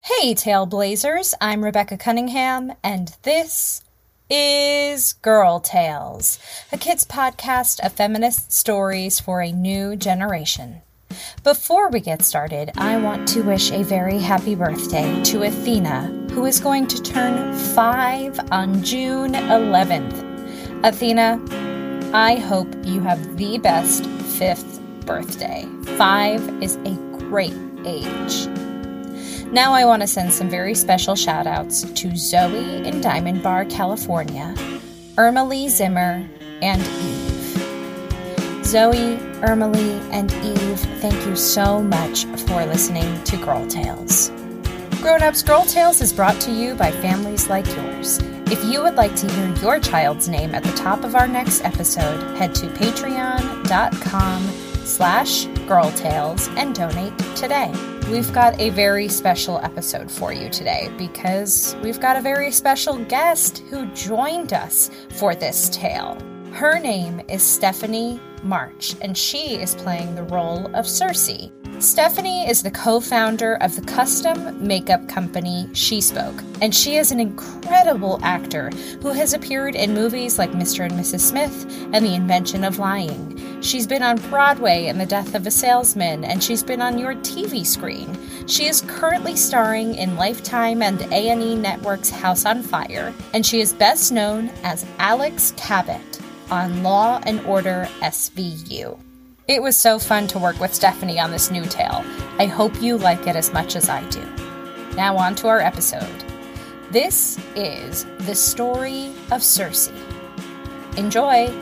Hey, Tailblazers, I'm Rebecca Cunningham, and this is Girl Tales, a kids' podcast of feminist stories for a new generation. Before we get started, I want to wish a very happy birthday to Athena, who is going to turn 5 on June 11th. Athena, I hope you have the best 5th birthday. 5 is a great age. Now I want to send some very special shout-outs to Zoe in Diamond Bar, California, Irma Lee Zimmer, and Eve. Zoe, Irma Lee, and Eve, thank you so much for listening to Girl Tales. Grown Ups Girl Tales is brought to you by families like yours. If you would like to hear your child's name at the top of our next episode, head to patreon.com/girltales and donate today. We've got a very special episode for you today because we've got a very special guest who joined us for this tale. Her name is Stephanie March, and she is playing the role of Circe. Stephanie is the co-founder of the custom makeup company She Spoke, and she is an incredible actor who has appeared in movies like Mr. and Mrs. Smith and The Invention of Lying. She's been on Broadway in The Death of a Salesman, and she's been on your TV screen. She is currently starring in Lifetime and A&E Network's House on Fire, and she is best known as Alex Cabot on Law & Order SVU. It was so fun to work with Stephanie on this new tale. I hope you like it as much as I do. Now on to our episode. This is the story of Circe. Enjoy!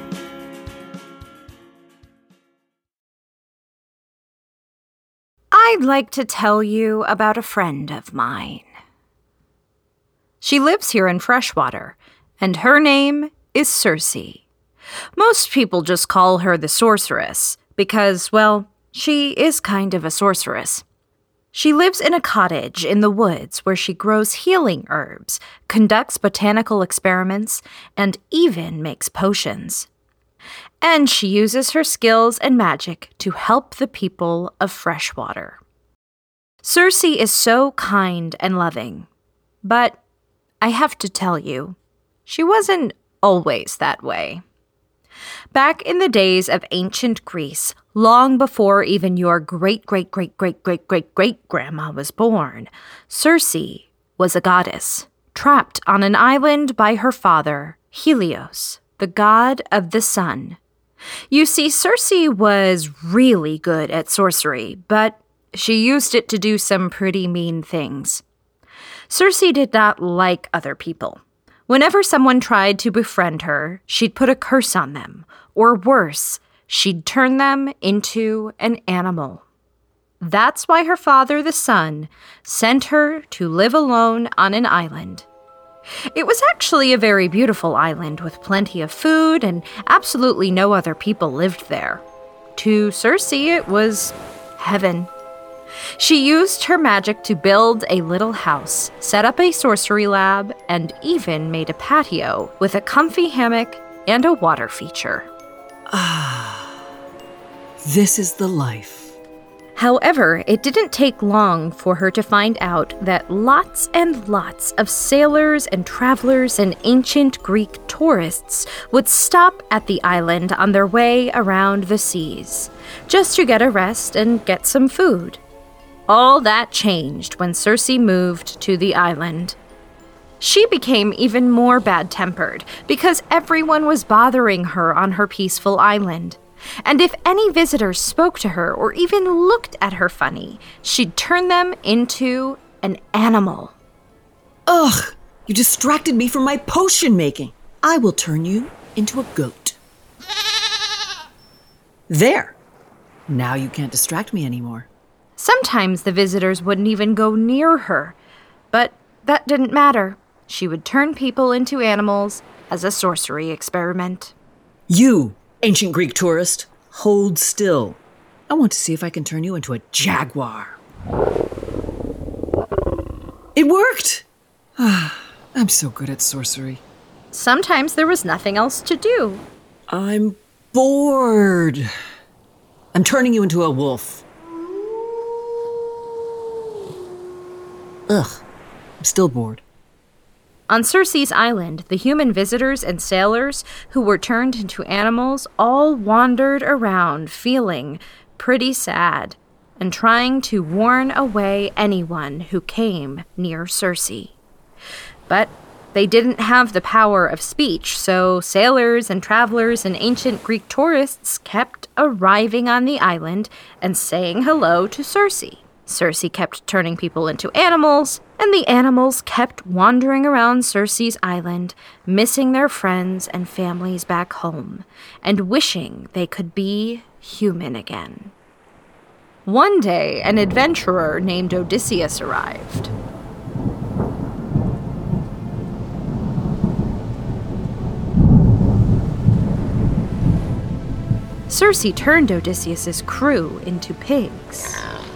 I'd like to tell you about a friend of mine. She lives here in Freshwater, and her name is Circe. Most people just call her the sorceress because, well, she is kind of a sorceress. She lives in a cottage in the woods where she grows healing herbs, conducts botanical experiments, and even makes potions. And she uses her skills and magic to help the people of Freshwater. Circe is so kind and loving, but I have to tell you, she wasn't always that way. Back in the days of ancient Greece, long before even your great-great-great-great-great-great-great-grandma was born, Circe was a goddess, trapped on an island by her father, Helios, the god of the sun. You see, Circe was really good at sorcery, but she used it to do some pretty mean things. Circe did not like other people. Whenever someone tried to befriend her, she'd put a curse on them, or worse, she'd turn them into an animal. That's why her father, the sun, sent her to live alone on an island. It was actually a very beautiful island with plenty of food, and absolutely no other people lived there. To Circe, it was heaven. She used her magic to build a little house, set up a sorcery lab, and even made a patio with a comfy hammock and a water feature. This is the life. However, it didn't take long for her to find out that lots and lots of sailors and travelers and ancient Greek tourists would stop at the island on their way around the seas, just to get a rest and get some food. All that changed when Circe moved to the island. She became even more bad-tempered because everyone was bothering her on her peaceful island. And if any visitors spoke to her or even looked at her funny, she'd turn them into an animal. Ugh! You distracted me from my potion making. I will turn you into a goat. There! Now you can't distract me anymore. Sometimes the visitors wouldn't even go near her, but that didn't matter. She would turn people into animals as a sorcery experiment. You, ancient Greek tourist, hold still. I want to see if I can turn you into a jaguar. It worked! I'm so good at sorcery. Sometimes there was nothing else to do. I'm bored. I'm turning you into a wolf. Ugh, I'm still bored. On Circe's island, the human visitors and sailors who were turned into animals all wandered around feeling pretty sad and trying to warn away anyone who came near Circe. But they didn't have the power of speech, so sailors and travelers and ancient Greek tourists kept arriving on the island and saying hello to Circe. Circe kept turning people into animals, and the animals kept wandering around Circe's island, missing their friends and families back home, and wishing they could be human again. One day, an adventurer named Odysseus arrived. Circe turned Odysseus's crew into pigs.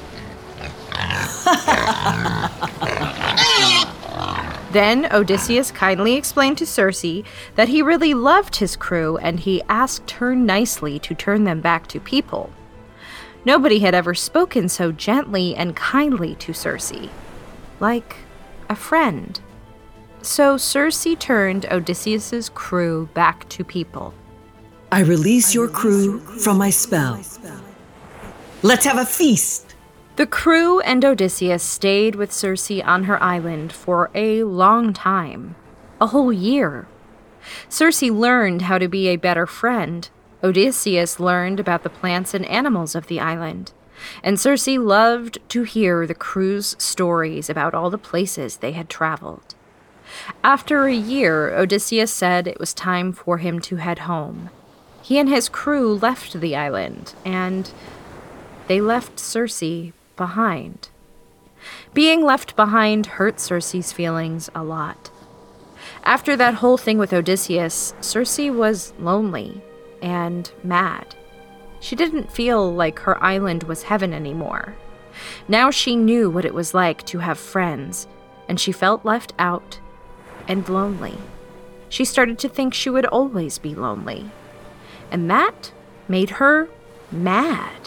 Then Odysseus kindly explained to Circe that he really loved his crew and he asked her nicely to turn them back to people. Nobody had ever spoken so gently and kindly to Circe, like a friend. So Circe turned Odysseus's crew back to people. I release your crew from my spell. Let's have a feast. The crew and Odysseus stayed with Circe on her island for a long time, a whole year. Circe learned how to be a better friend. Odysseus learned about the plants and animals of the island. And Circe loved to hear the crew's stories about all the places they had traveled. After a year, Odysseus said it was time for him to head home. He and his crew left the island, and they left Circe behind. Being left behind hurt Circe's feelings a lot. After that whole thing with Odysseus, Circe was lonely and mad. She didn't feel like her island was heaven anymore. Now she knew what it was like to have friends, and she felt left out and lonely. She started to think she would always be lonely, and that made her mad.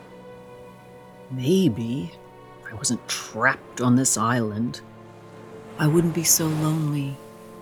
Maybe if I wasn't trapped on this island, I wouldn't be so lonely.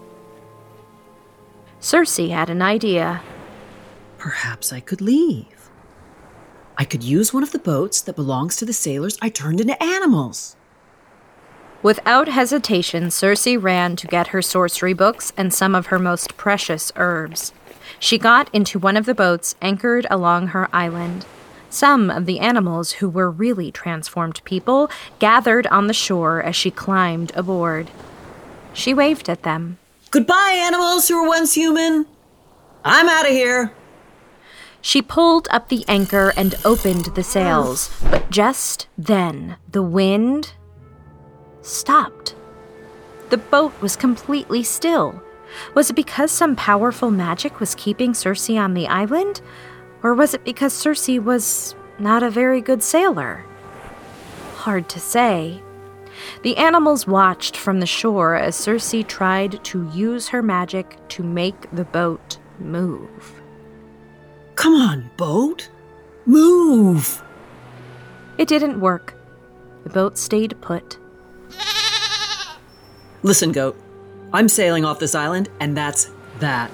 Circe had an idea. Perhaps I could leave. I could use one of the boats that belongs to the sailors I turned into animals. Without hesitation, Circe ran to get her sorcery books and some of her most precious herbs. She got into one of the boats anchored along her island. Some of the animals who were really transformed people gathered on the shore as she climbed aboard. She waved at them. Goodbye, animals who were once human. I'm out of here. She pulled up the anchor and opened the sails, but just then the wind stopped. The boat was completely still. Was it because some powerful magic was keeping Circe on the island? Or was it because Circe was not a very good sailor? Hard to say. The animals watched from the shore as Circe tried to use her magic to make the boat move. Come on, boat. Move. It didn't work. The boat stayed put. Listen, goat. I'm sailing off this island, and that's that.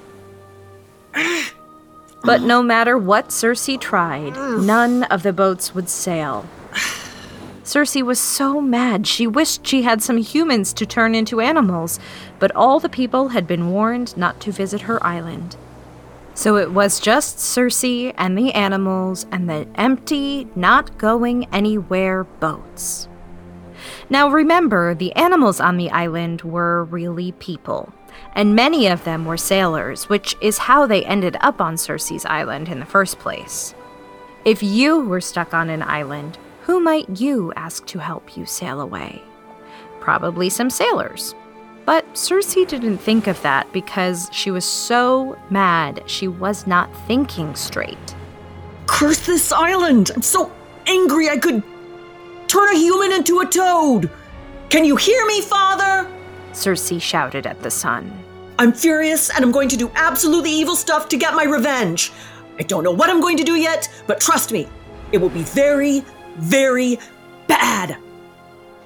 But no matter what Circe tried, none of the boats would sail. Circe was so mad she wished she had some humans to turn into animals, but all the people had been warned not to visit her island. So it was just Circe and the animals and the empty, not going anywhere boats. Now remember, the animals on the island were really people, and many of them were sailors, which is how they ended up on Circe's island in the first place. If you were stuck on an island, who might you ask to help you sail away? Probably some sailors. But Circe didn't think of that because she was so mad she was not thinking straight. Curse this island! I'm so angry I could turn a human into a toad! Can you hear me, Father? Circe shouted at the sun. I'm furious and I'm going to do absolutely evil stuff to get my revenge. I don't know what I'm going to do yet, but trust me, it will be very, very bad.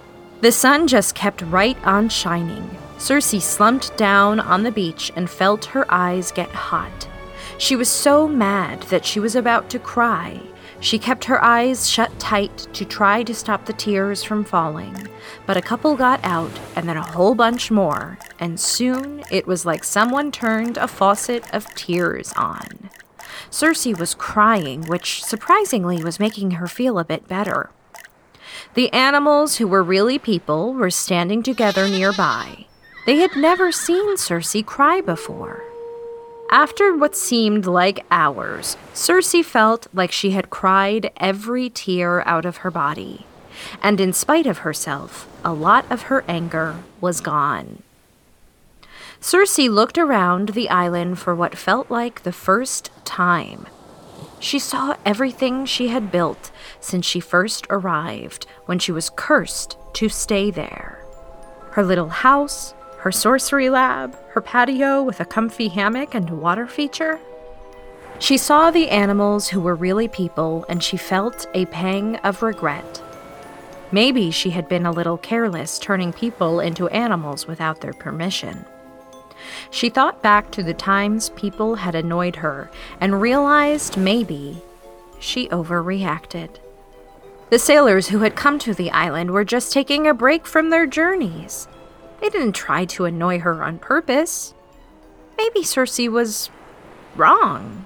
The sun just kept right on shining. Circe slumped down on the beach and felt her eyes get hot. She was so mad that she was about to cry. She kept her eyes shut tight to try to stop the tears from falling, but a couple got out and then a whole bunch more, and soon it was like someone turned a faucet of tears on. Circe was crying, which surprisingly was making her feel a bit better. The animals who were really people were standing together nearby. They had never seen Circe cry before. After what seemed like hours, Circe felt like she had cried every tear out of her body. And in spite of herself, a lot of her anger was gone. Circe looked around the island for what felt like the first time. She saw everything she had built since she first arrived, when she was cursed to stay there. Her little house, her sorcery lab, her patio with a comfy hammock and a water feature. She saw the animals who were really people, and she felt a pang of regret. Maybe she had been a little careless turning people into animals without their permission. She thought back to the times people had annoyed her and realized maybe she overreacted. The sailors who had come to the island were just taking a break from their journeys. They didn't try to annoy her on purpose. Maybe Circe was wrong.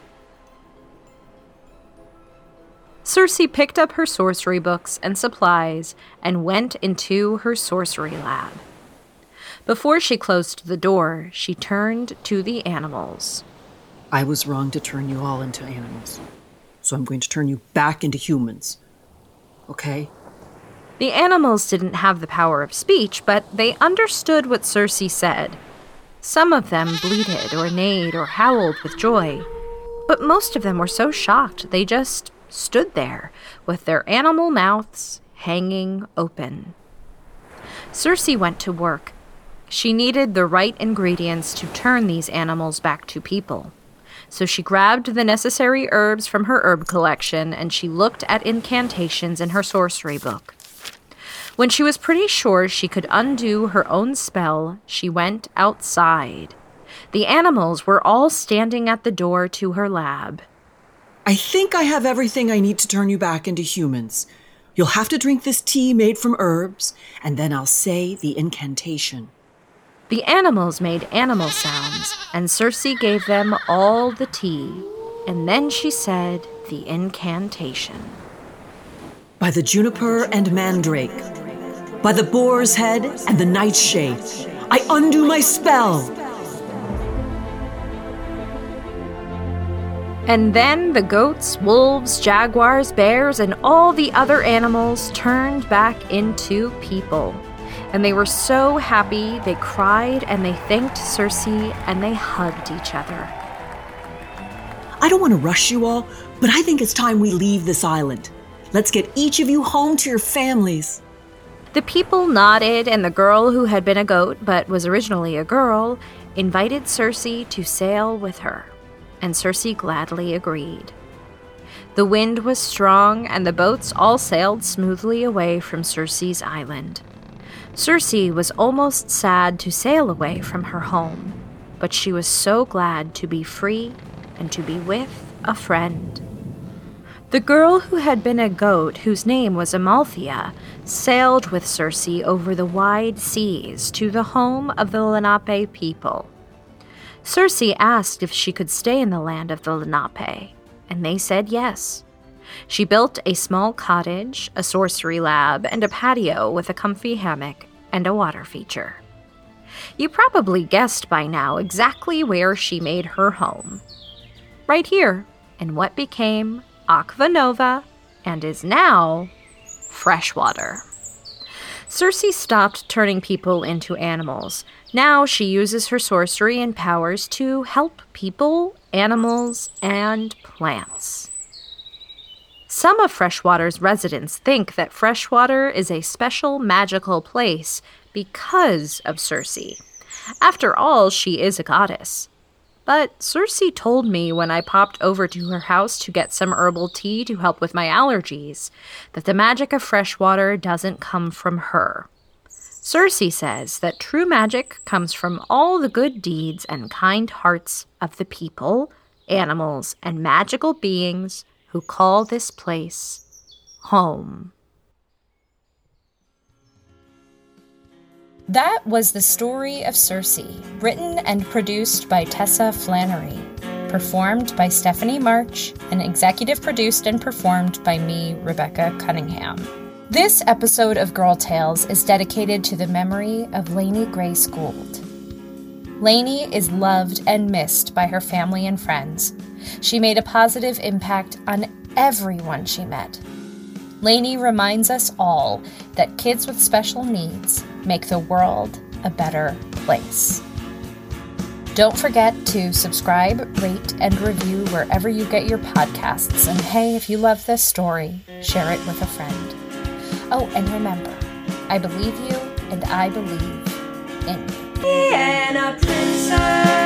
Circe picked up her sorcery books and supplies and went into her sorcery lab. Before she closed the door, she turned to the animals. I was wrong to turn you all into animals, so I'm going to turn you back into humans. Okay? The animals didn't have the power of speech, but they understood what Circe said. Some of them bleated or neighed or howled with joy, but most of them were so shocked they just stood there with their animal mouths hanging open. Circe went to work. She needed the right ingredients to turn these animals back to people. So she grabbed the necessary herbs from her herb collection and she looked at incantations in her sorcery book. When she was pretty sure she could undo her own spell, she went outside. The animals were all standing at the door to her lab. I think I have everything I need to turn you back into humans. You'll have to drink this tea made from herbs, and then I'll say the incantation. The animals made animal sounds, and Circe gave them all the tea, and then she said the incantation. By the juniper and mandrake, by the boar's head and the nightshade, I undo my spell. And then the goats, wolves, jaguars, bears, and all the other animals turned back into people. And they were so happy, they cried and they thanked Circe and they hugged each other. I don't want to rush you all, but I think it's time we leave this island. Let's get each of you home to your families. The people nodded, and the girl who had been a goat but was originally a girl invited Circe to sail with her, and Circe gladly agreed. The wind was strong, and the boats all sailed smoothly away from Circe's island. Circe was almost sad to sail away from her home, but she was so glad to be free and to be with a friend. The girl who had been a goat, whose name was Amalthea, sailed with Circe over the wide seas to the home of the Lenape people. Circe asked if she could stay in the land of the Lenape, and they said yes. She built a small cottage, a sorcery lab, and a patio with a comfy hammock and a water feature. You probably guessed by now exactly where she made her home. Right here, in what became Aqua Nova and is now Freshwater. Circe stopped turning people into animals. Now she uses her sorcery and powers to help people, animals, and plants. Some of Freshwater's residents think that Freshwater is a special magical place because of Circe. After all, she is a goddess. But Circe told me when I popped over to her house to get some herbal tea to help with my allergies that the magic of Freshwater doesn't come from her. Circe says that true magic comes from all the good deeds and kind hearts of the people, animals, and magical beings who call this place home. That was the story of Circe, written and produced by Tessa Flannery, performed by Stephanie March, and executive produced and performed by me, Rebecca Cunningham. This episode of Girl Tales is dedicated to the memory of Lainey Grace Gould. Lainey is loved and missed by her family and friends. She made a positive impact on everyone she met. Lainey reminds us all that kids with special needs make the world a better place. Don't forget to subscribe, rate, and review wherever you get your podcasts. And hey, if you love this story, share it with a friend. Oh, and remember, I believe you and I believe in you. Vienna Princess.